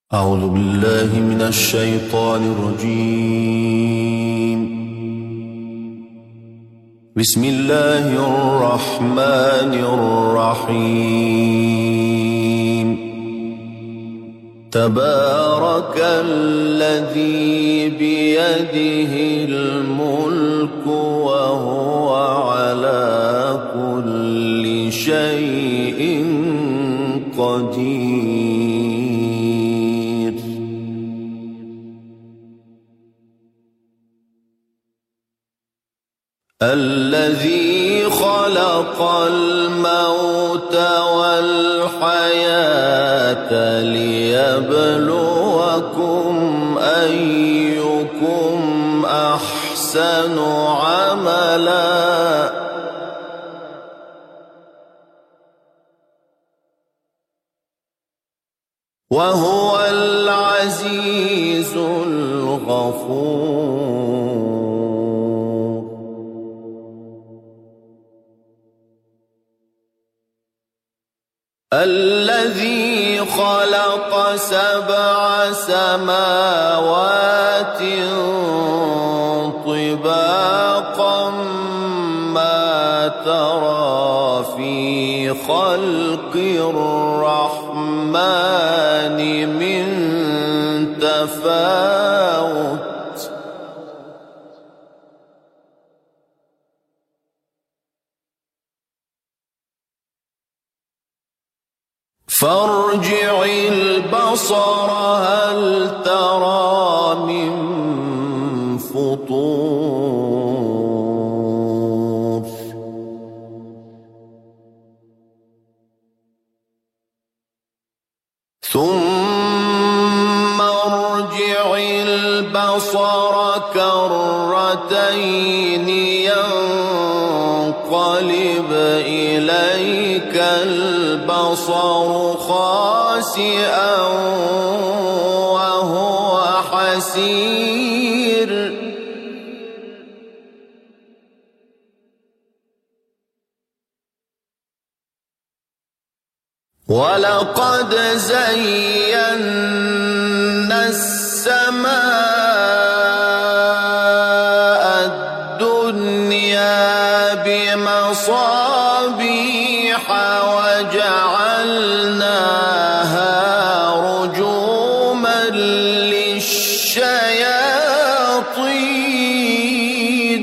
أعوذ بالله من الشيطان الرجيم. بسم الله الرحمن الرحيم. تبارك الذي بيده الملك وهو على كل شيء قدير. الذي خلق الموت والحياة ليبلوكم أيكم أحسن عملا وهو العزيز الغفور. الذي خلق 7 سماوات طباقا ما ترى في خلق الرحمن من تفاوت فارجع البصر هل ترى من فطور ثم ارجع البصر كرتين ينقلب إليك البصر خاسئا وهو حسير ولقد زينا السماء الدنيا بمصابيح وجعلناها رجوما للشياطين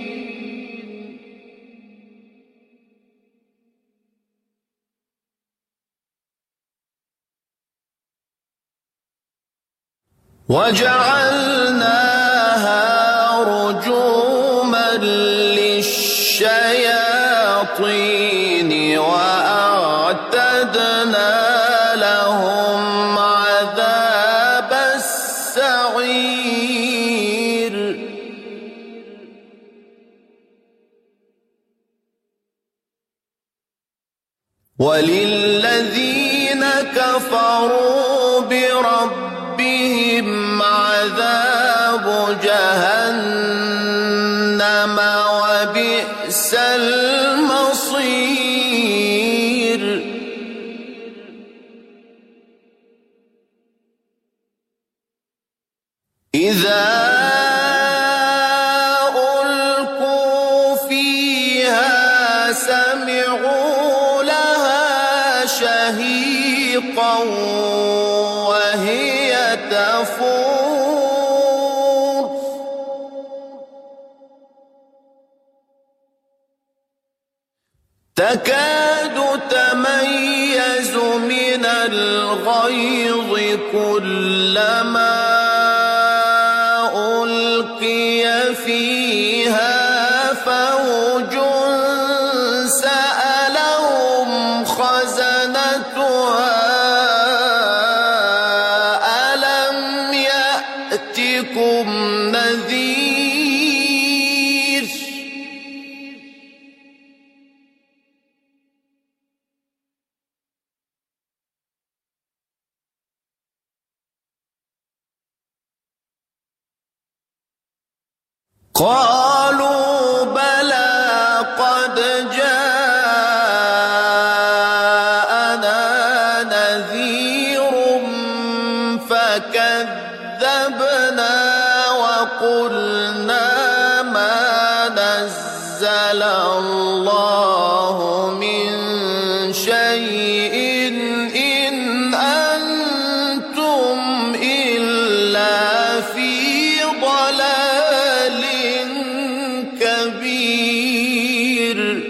وأعتدنا لهم عذاب السعير. وللذين كفروا بربهم عذاب جهنم وبئس المصير. إذا ألقوا فيها سمعوا لها شهيقا وهي تفور تكاد تميز من الغيظ كلما ألقي فيها فوج سألهم خزنتها ألم يأتكم نذير. قالوا بلى قد جاءنا نذير فكذبنا وقلنا ما نزل الله من شيء إن أنتم إلا في ضلال كبير.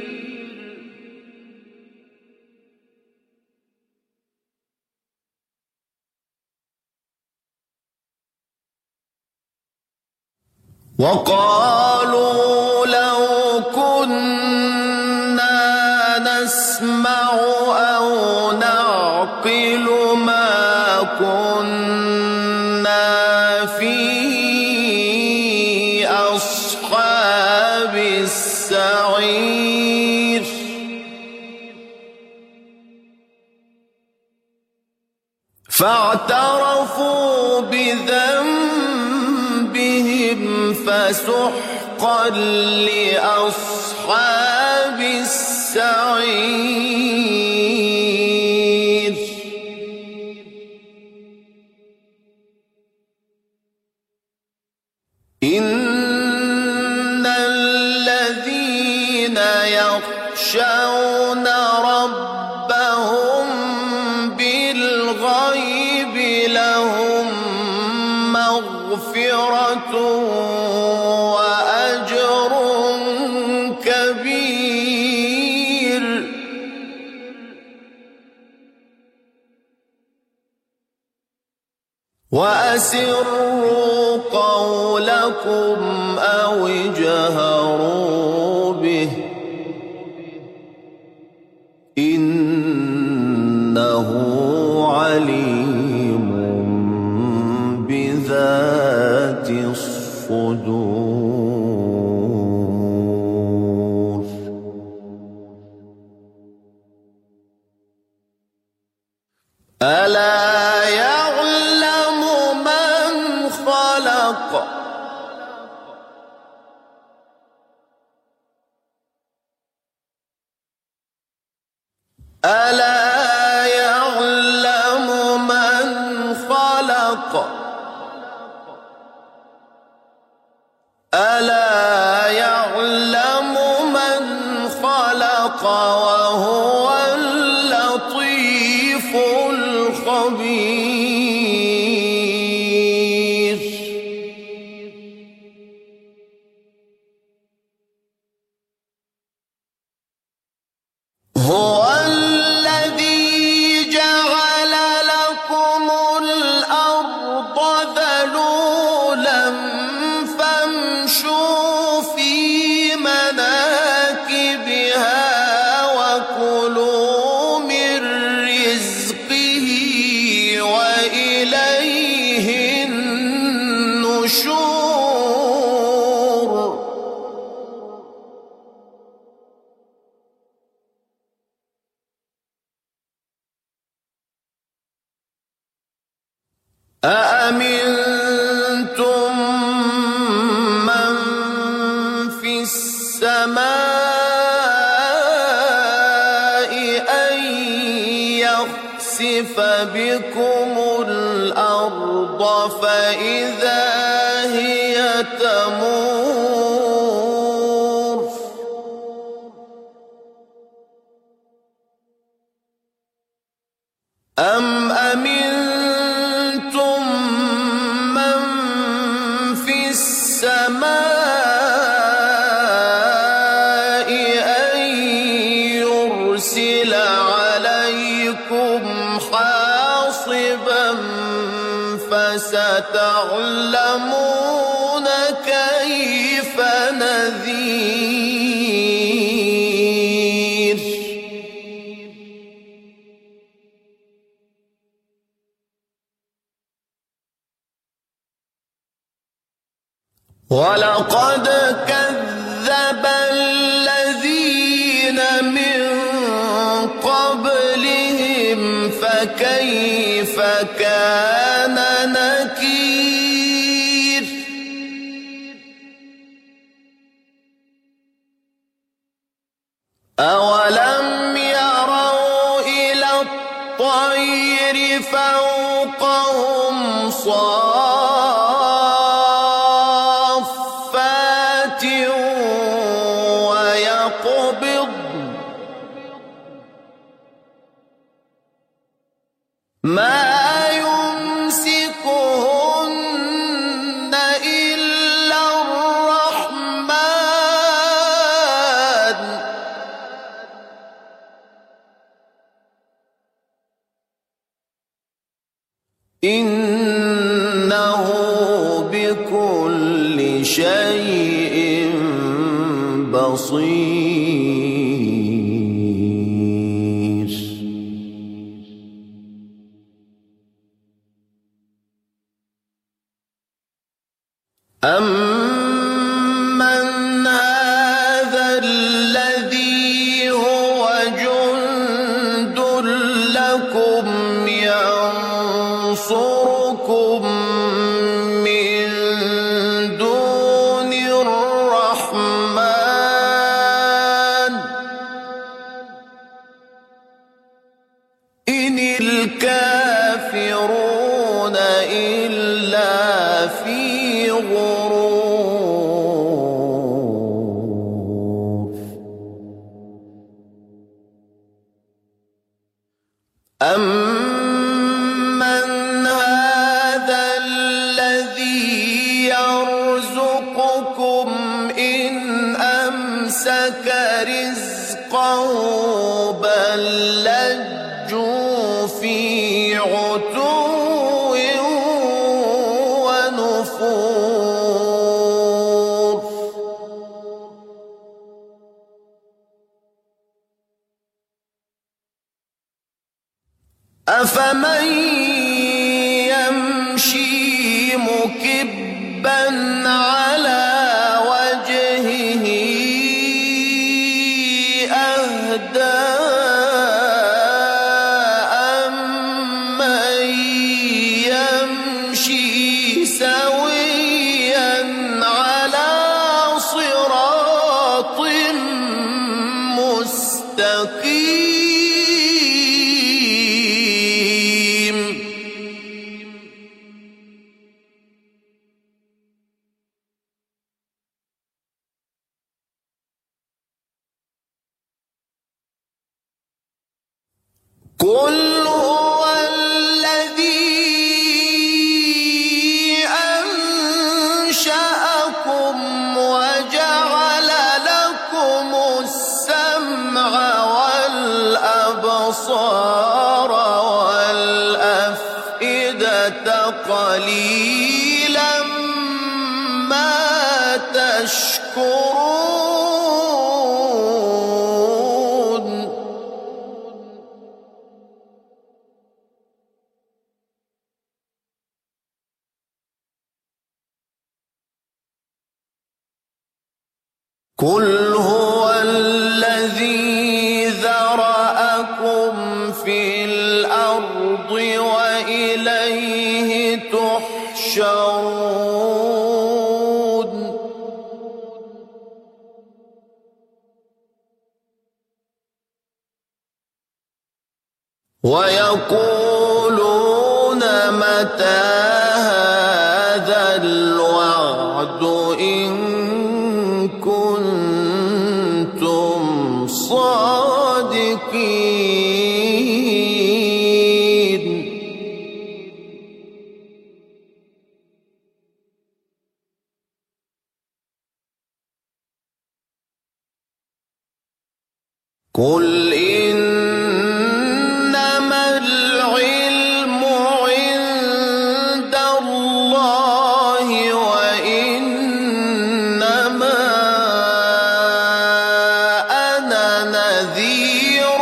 وقالوا لو كنا نسمع أو نعقل ما كنا في أصحاب السعير. فاعترفوا بذنبهم فسحقا لأصحاب السعير. إن الذين يخشون ربهم بالغيب لهم مغفرة وأجر كبير. وأسروا قولكم أو اجهروا به إنه عليم بذات الصدور. ألا يعلم من خلق ألا يعلم من خلق ألا يعلم من خلق وهو اللطيف الخبير. هو الذي جعل لكم الأرض ذلولا فامشوا في مناكبها وكلوا من رزقه وإليه النشور. أأمنتم من في السماء أن يخسف بكم الأرض فإذا هي تمور. أم أمنتم من في السماء أن يرسل عليكم حاصبا فستعلمون كيف نذير. ولقد كذب الذين من قبلهم فكيف كان نكير. أولم يروا إلى الطير فوقهم فوقهم صافات ويقبض ما يمسكهن إلا الرحمن إنه بكل شيء بصير أمن هذا الذي هو جند لكم ينصركم من دون الرحمن إن الكافرون إلا في غرور أمن هذا الذي يرزقكم إن أمسك رزقه بل لجوا في عتو ونفور أفمن يمشي مكبا على وجهه أهدى أمن يمشي سويا على صراط مستقيم قل هو الذي أنشأكم وجعل لكم السمع والأبصار والأفئدة قليلا ما تشكرون قل هو الذي ذرأكم في الأرض وإليه تحشرون ويقولون متى هذا الوعد إن كنتم صادقين قل إنما العلم عند الله وإنما أنا نذير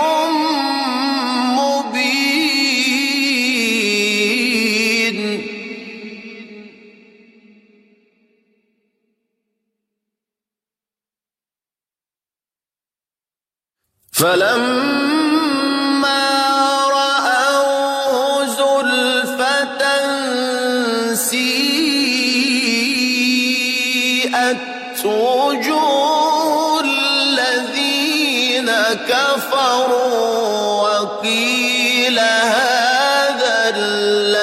مبين فلما رأوه زلفة سيئت وجوه الذين كفروا وقيل هذا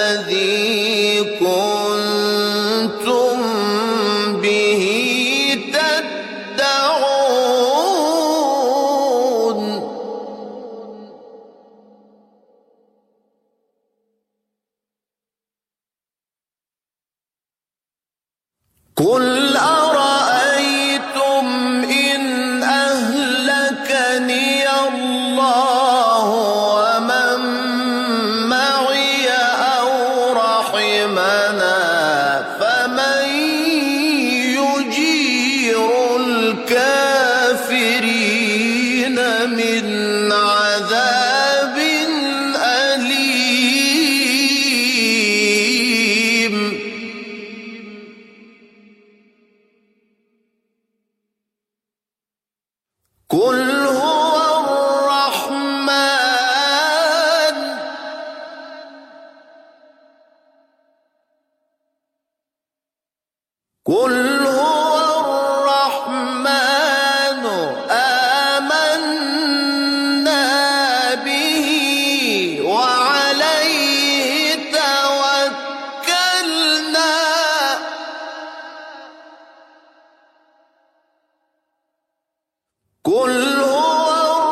قل أرأيتم إن أهلكني الله ومن معي أو رحمنا فمن يجير الكافرين من عذاب أليم. قل هو الرحمن قل هو الرحمن آمنا به وعليه توكلنا قل هو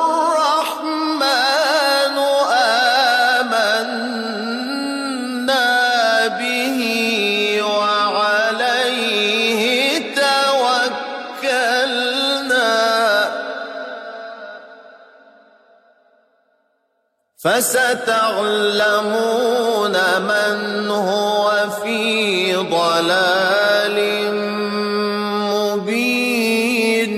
الرحمن آمنا به وعليه توكلنا فستعلمون من هو في ضلال مبين.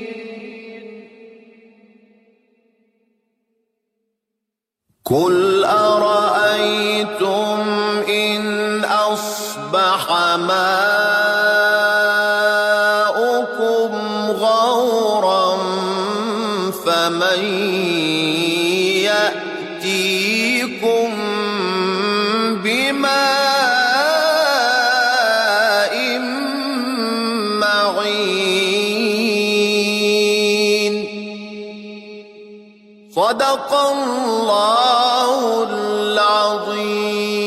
قل أرأيتم إن أصبح ماؤكم غورا فمن يأتيكم بماء معين. صدق الله العظيم.